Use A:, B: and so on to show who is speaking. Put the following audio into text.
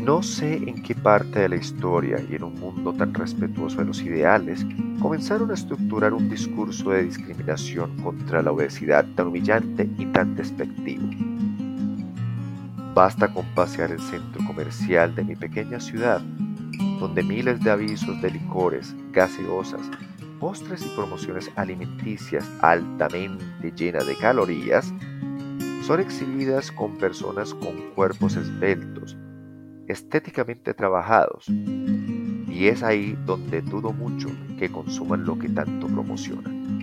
A: No sé en qué parte de la historia y en un mundo tan respetuoso de los ideales comenzaron a estructurar un discurso de discriminación contra la obesidad tan humillante y tan despectivo. Basta con pasear el centro comercial de mi pequeña ciudad, donde miles de avisos de licores, gaseosas, postres y promociones alimenticias altamente llenas de calorías son exhibidas con personas con cuerpos esbeltos, estéticamente trabajados, y es ahí donde dudo mucho que consuman lo que tanto promocionan.